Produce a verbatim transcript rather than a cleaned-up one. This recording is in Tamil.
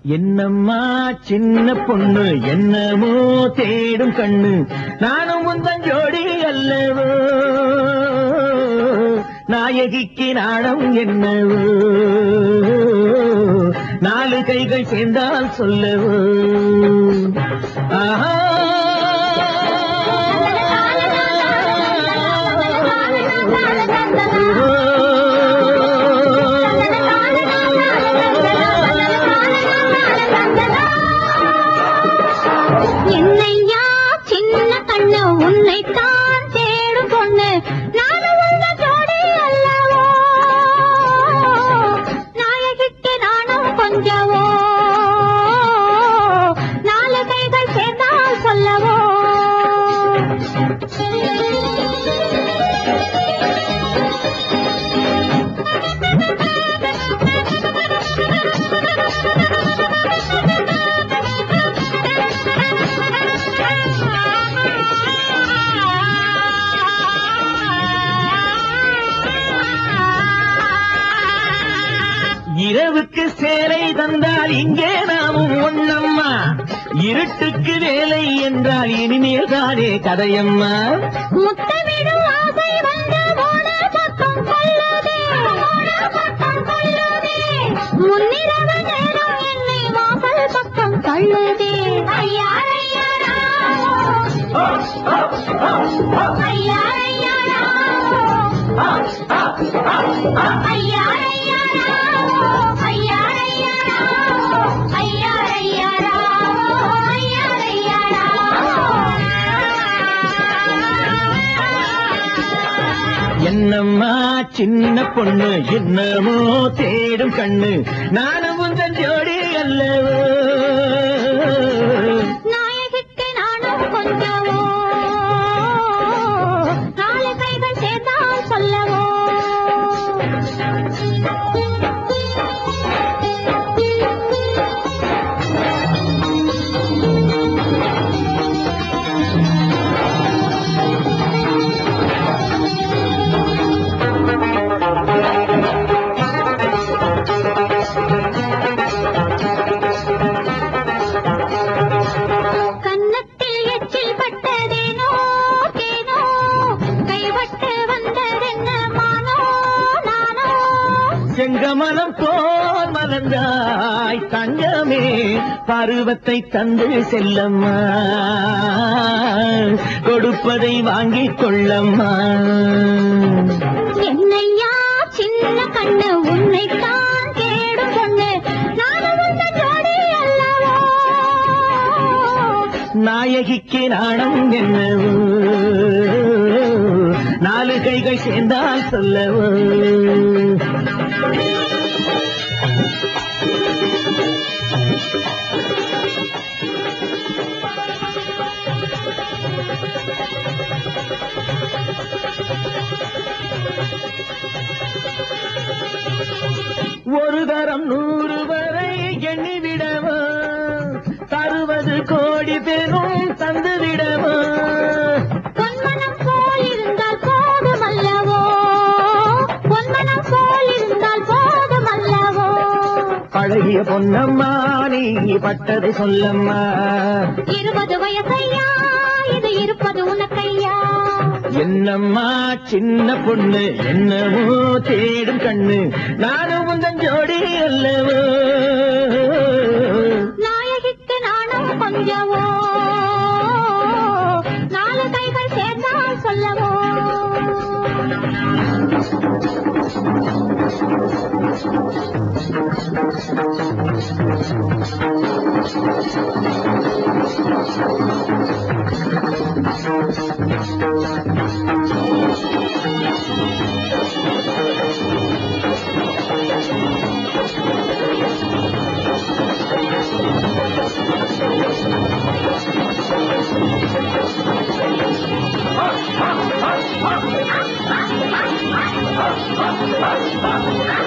என்னம்மா சின்ன பொண்ணு என்னமோ தேடும் கண்ணு நானும் உந்தன் ஜோடி அல்லவோ நாயகிக்கு நாணம் என்னவோ நாலு கைகள் சேர்ந்தால் சொல்லவோ ஆஹா என்னையா சின்ன கண்ணு உன்னைத்தான் தேடும் பொண்ணு நானும் உள்ள ஜோடி அல்லவோ நாயகிக்கு நானும் கொஞ்சவோ நாலு கைகள் சேர்ந்தால் சொல்லவோ இரவுக்கு சேலை தந்தால் இங்கே நாமும் ஒண்ணம்மா இருட்டுக்கு வேலை என்றால் இனிமேல் தானே கதையம்மா முத்தமிடும் ஆசை வந்த போன பக்கம் கொள்ளுதே முன்னிரவு நேரம் என்னை வாசல் பக்கம் தள்ளுதே ஐயா ஐயா ஐயா ஐயா என்னம்மா சின்ன பொண்ணு என்னமோ தேடும் கண்ணு நானும் உந்தன் ஜோடி அல்லவோ நாயகிக்கு நானும் கொஞ்சவோ நாலு கைகள் சேர்ந்தால் சொல்லவோ செங்கமலம் போல் மலர்ந்தாய் தங்கமே பருவத்தை தந்து செல்லம்மா கொடுப்பதை வாங்கிக் கொள்ளம்மா என்னையா சின்ன கண்ணு உன்னைத்தான் தேடும் பொண்ணு நானும் உள்ள ஜோடி அல்லவோ நாயகிக்கு நாணம் என்னவோ நாலு கைகள் சேர்ந்தால் சொல்லவோ ஒரு தரம் நூறு வரை எண்ணிவிடவோ தருவது கோடி பேரும் தந்துவிடவோ பொன்மனம் போல் இருந்தால் போதும் அல்லவோ பொன்மனம் போல் இருந்தால் போதும் அல்லவோ பழகிய பொன்னம்மா நீ பட்டதை சொல்லம்மா இருபது வயசையா இது இருப்பது உனக்கையா என்னம்மா சின்ன பொண்ணு என்னமோ தேடும் கண்ணு நானும் உந்தன் ஜோடி அல்லவோ நாயகிக்கு நானும் கொஞ்சவோ நாலு கைகள் சேர்ந்தால் சொல்லவோ Ah!